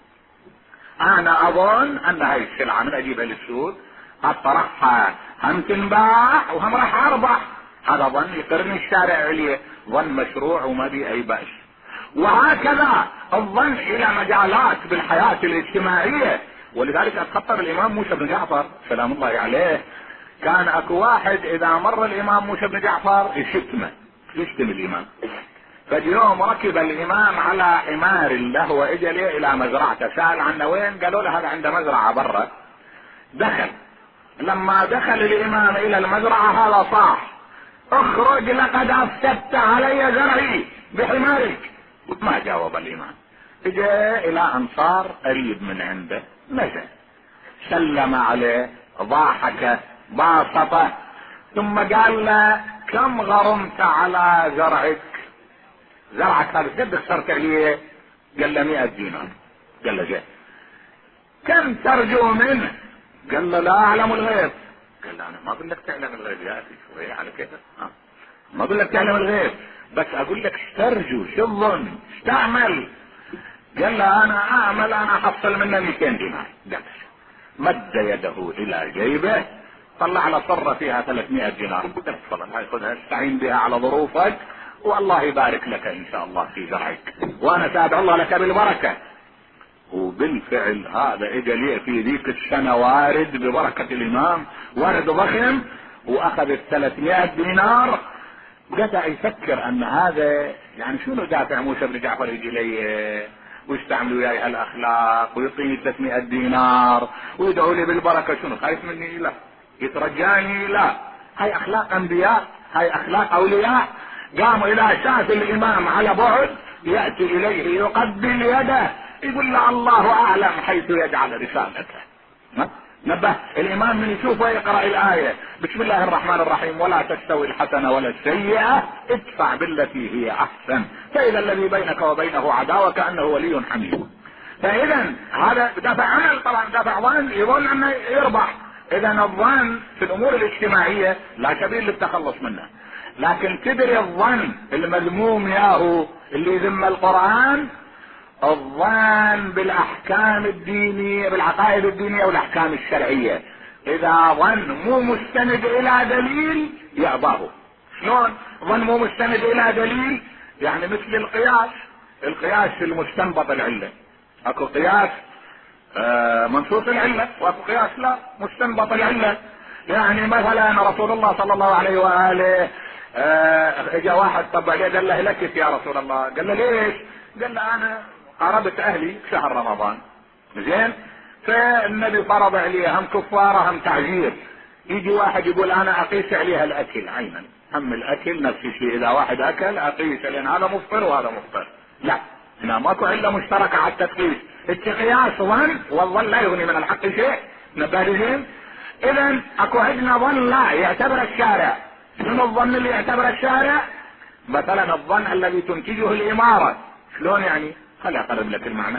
انا اظن ان هاي السلعة من اجيبها للسوق اطرحها هم تنباع وهم راح اربح، هذا ظن يقرني الشارع عليه، ظن مشروع وما بي اي بأس. وهكذا الظن الى مجالات بالحياة الاجتماعية. ولذلك اتخطر الامام موسى بن جعفر سلام الله عليه، كان اكو واحد اذا مر الامام موسى بن جعفر يشتمه، يشتم الامام. فاليوم ركب الامام على حمار له واجى ليه الى مزرعته، سأل عنه وين، قالوا له هذا عنده مزرعة برا. دخل، لما دخل الامام الى المزرعة هذا صاح اخرج لقد افسدت علي زرعي بحمارك. ما جاوب الامام، اجى الى انصار قريب من عنده، نزل سلم عليه، ضاحك، باسطه، ثم قال له كم غرمت على زرعك؟ زرعك هذا قد خسرت عليه؟ قال له مئة دينار. قال له جاء كم ترجو منه؟ قال له لا اعلم الغيب. قال له انا ما اقول لك تعلم الغيب يا اخي، شويه على كده، ما اقول لك تعلم الغيب، بس اقول لك استرجو، شو الظن، استعمل. قال له انا اعمل، انا احصل منه مئتين دينار. قال مد يده الى جيبه، طلع له صرة فيها ثلاثمائة دينار، تفضل هاي خذها استعين بها على ظروفك والله يبارك لك ان شاء الله في زرعك، وانا سأدعو الله لك بالبركة. وبالفعل هذا اجى لي في ذيك السنة وارد ببركة الامام، وارد ضخم، واخذ الثلاثمائة دينار. بدأ يفكر ان هذا يعني شنو دافع موسى بن جعفر يجي لي ويستعملوا وياي هالاخلاق ويعطيني ثلاثمائة دينار ويدعوا لي بالبركة، شنو خايف مني؟ لا. يترجاني؟ لا. هاي اخلاق انبياء، هاي اخلاق اولياء. قام الى شاف الامام على بعد، يأتي اليه يقبل يده، يقول له الله اعلم حيث يجعل رسالته. نبه الامام من يشوفه يقرأ الاية بسم الله الرحمن الرحيم ولا تستوي الحسنة ولا السيئة ادفع بالتي هي احسن فاذا الذي بينك وبينه عداوة كأنه ولي حميم. فاذا هذا دافع عمل، طبعا دافع ظن يظن انه يربح. اذا الظن في الامور الاجتماعية لا سبيل للتخلص منه، لكن تدري الظن المذموم ياهو اللي يذم القرآن، الظن بالاحكام الدينية بالعقائد الدينية والاحكام الشرعية، اذا ظن مو مستند الى دليل يأباه. شلون ظن مو مستند الى دليل؟ يعني مثل القياس، القياس المستنبط العلة، اكو قياس آه منصوص العلة، واكو قياس لا مستنبط العلة. يعني مثلا رسول الله صلى الله عليه وآله آه اجا واحد طبع ليه قال له لكت يا رسول الله، قال له ليش؟ قال له انا قربت اهلي شهر رمضان، زين، فالنبي فرض عليه هم كفارة هم تعزير. يجي واحد يقول انا اقيس عليها الاكل عينا، هم الاكل نفس الشيء، اذا واحد اكل اقيس لان هذا مفطر وهذا مفطر. لا، هنا ماكو علة مشتركة على التقييس، القياس ظن والظن لا يغني من الحق شيء. نبالغين. اذا اكو عندنا ظن لا يعتبر الشارع. شنو الظن اللي يعتبر الشارع؟ مثلا الظن الذي تنتجه الامارة. شلون يعني؟ خلي اقرب لك المعنى.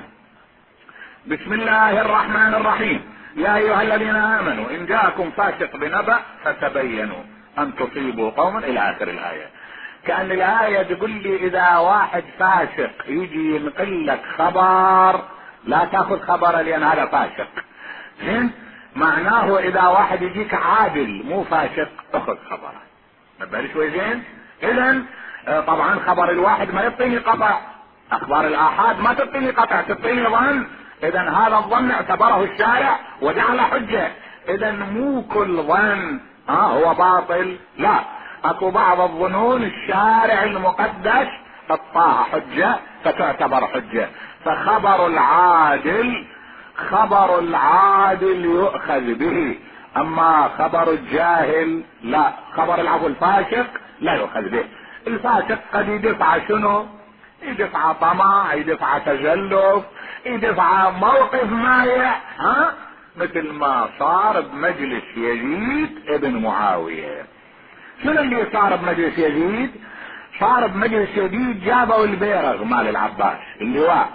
بسم الله الرحمن الرحيم يا ايها الذين امنوا ان جاءكم فاسق بنبأ فتبينوا ان تصيبوا قوما الى اخر الايه. كأن الايه تقول لي اذا واحد فاسق يجي ينقل لك خبر لا تاخذ خبره لان هذا فاسق. زين؟ معناه اذا واحد يجيك عادل مو فاسق تاخذ خبره. نبالي شوي زين؟ اذا طبعا خبر الواحد ما يعطيني قطع، اخبار الاحاد ما تعطيني قطع، تعطيني ظن. اذا هذا الظن اعتبره الشارع وجعل حجة. اذا مو كل ظن ها هو باطل، لا، اكو بعض الظنون الشارع المقدس حطاها حجة فتعتبر حجة. فخبر العادل خبر العادل يؤخذ به، اما خبر الجاهل لا، خبر العفو الفاسق لا يؤخذ به. الفاسق قد يدفع شنو؟ يدفع طمع، يدفع تجلف، يدفع موقف مايع، ها مثل ما صار بمجلس يزيد ابن معاوية. شنو اللي صار بمجلس يزيد؟ صار بمجلس يزيد جابوا البيرغ مال العباس اللواء،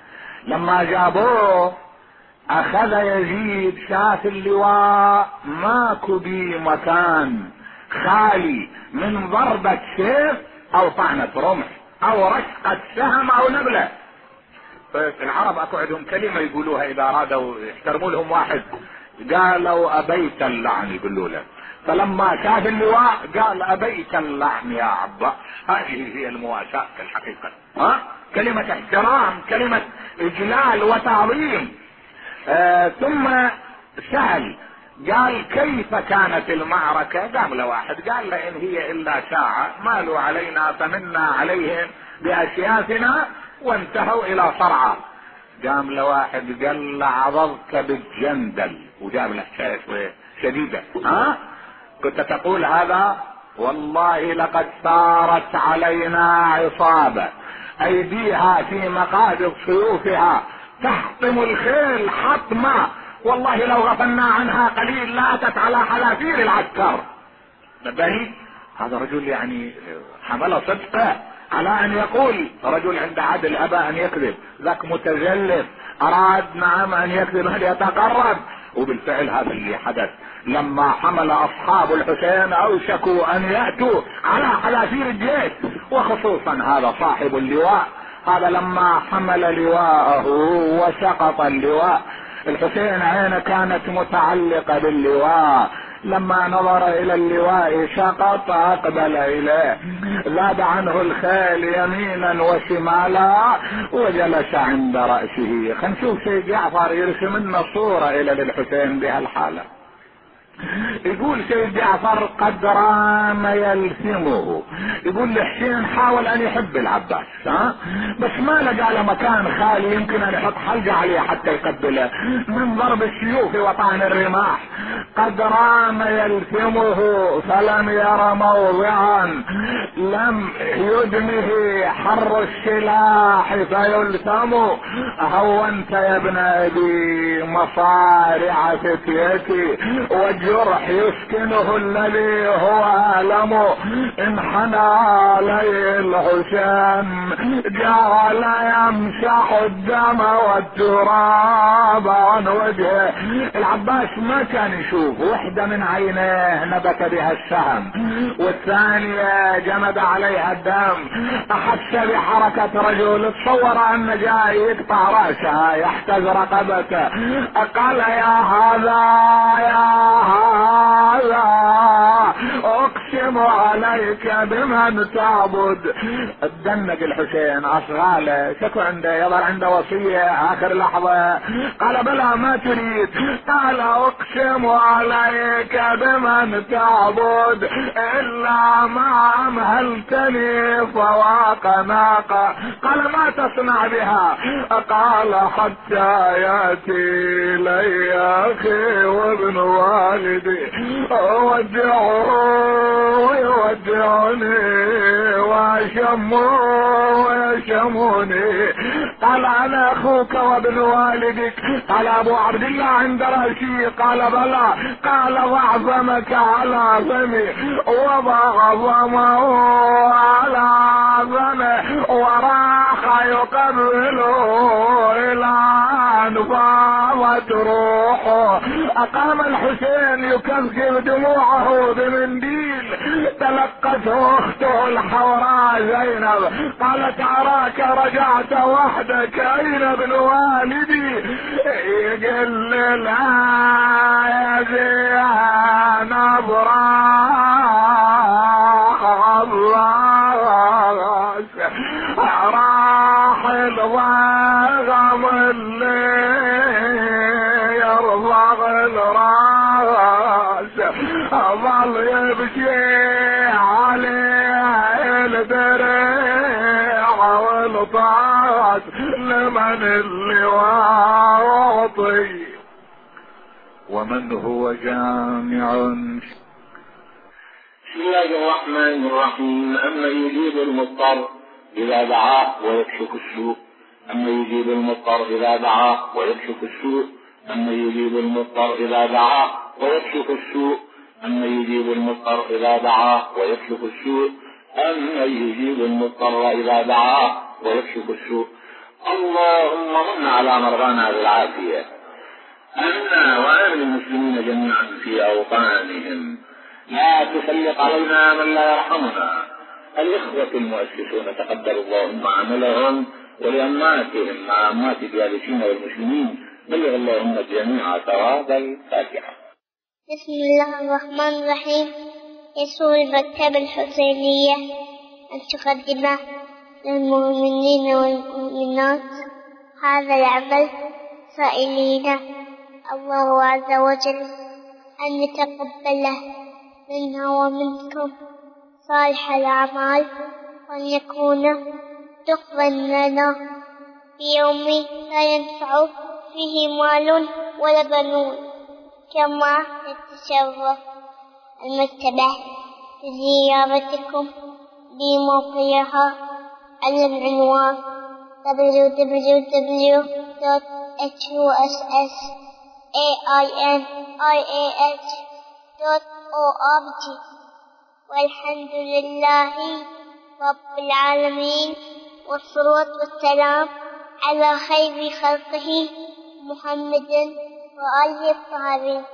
لما جابوه اخذ يزيد شاف اللواء ماكو بيه مكان خالي من ضربة سيف او طعنة رمح او رشقة سهم او نبلة. فالعرب اكو عندهم كلمة يقولوها اذا ارادوا يحترموا لهم واحد، قالوا ابيت اللعن يقولوا له. فلما شاف اللواء قال ابيت اللعن يا عباس. هذه هي المواساة في الحقيقة، ها كلمة احترام، كلمة اجلال وتعظيم. آه ثم سأل قال كيف كانت المعركة؟ قام له واحد قال له ان هي الا ساعة مالوا علينا فمنا عليهم باسيافنا وانتهوا الى صرعى. قام له واحد قال له عضضت بالجندل، وجاب له سيف شديدة. ها كنت تقول هذا؟ والله لقد ثارت علينا عصابة ايديها في مقابض سيوفها تحطم الخيل حطمة، والله لو غفلنا عنها قليل لاتت على حلافير العسكر. نبهي هذا رجل يعني حمل صدقه على ان يقول، رجل عند عدل ابى ان يكذب، ذاك متجلف اراد نعم ان يكذب ان يتقرب. وبالفعل هذا اللي حدث لما حمل اصحاب الحسين اوشكوا ان يأتوا على حلافير الجيش، وخصوصا هذا صاحب اللواء. هذا لما حمل لواءه وسقط اللواء، الحسين عينه كانت متعلقة باللواء، لما نظر الى اللواء سقط اقبل اليه، ذاب عنه الخيل يمينا وشمالا وجلس عند رأسه. خلينا نشوف سيد جعفر يرسم لنا صورة الى للحسين بهالحالة. يقول سيد جعفر قد رام يلثمه، يقول الحسين حاول ان يحب العباس ها بس ما لقى له مكان خالي يمكن ان يحط حلقة عليه حتى يقبله من ضرب السيوف وطعن الرماح. قد رام يلثمه فلم ير موضعا لم يدمه حر السلاح فيلثم. هونت يا ابن ابي مصارع فتيتي والجرح يسكنه الذي هو ألم. انحنى عليه الحسين جعل يمسح الدم والتراب عن وجهه. العباس ما كان يشوف، وحدة من عينيه نبت بها السهم والثانية جمد عليها الدم. احس بحركة رجل تصور ان جاي يقطع رأسها يحتز رقبته. قال يا هذا يا هذا اقسم عليك بمن تعبد. اتدنق الحسين اصغاله شكو عنده يظهر عنده وصية اخر لحظة. قال بلى ما تريد؟ قال اقسم عليك بمن تعبد الا ما امهلتني فواق ناقة. قال ما تصنع بها؟ قال حتى ياتي لي اخي وابن والدي ودعوه ويودعني واشموه ويشموني. قال انا اخوك وابن والدك. قال ابو عبد الله عند رأسي. قال بلى. قال ضعظمك على فمي وضع عظمه على فمه وراح يقبله الى ان فاضت روحه. اقام الحسين يكذب دموعه بمنديل. تلقته اخته الحوراء زينب قالت اراك رجعت وحدك اين ابن والدي؟ يقل لا يا زينب راح الله راح الضغم اللي يرضغ الراس ظل يبكي عليه الدرع والطاس لمن اللي واطي ومن هو جامع. بسم الله الرحمن الرحيم. أما يجيب المضطر إذا دعاه ويكشف السوء. أما يجيب المضطر إذا دعاه ويكشف السوء. أما يجيب المضطر إذا دعاه ويكشف السوء. أما يجيب المضطر إذا دعاه ويكشف السوء. أما يجيب المضطر إذا دعاه ويكشف السوء. اللهم من على مرضانا بالعافية أنا وآل المسلمين جميعا في أوطانهم. لا تسلط علينا من لا يرحمنا. الإخوة المؤسسون تقبل اللهم عملهم ولأماتهم مع أمات الجالسين والمسلمين. بلغ اللهم الجميع ثواب الفاتحة. بسم الله الرحمن الرحيم. يسر المكتبة الحسينية أن تقدم للمؤمنين والمؤمنات هذا العمل سائلين الله عز وجل أن يتقبله منا ومنكم صالح الأعمال وأن يكون تقبل لنا في يوم لا ينفع فيه مال ولا بنون. كما تتشرف المكتبة بزيارتكم بموقعها على العنوان دبليو دبليو دبليو دوت حسين دوت أورج. والحمد لله رب العالمين والصلاة والسلام على خير خلقه محمد وآله الطاهرين.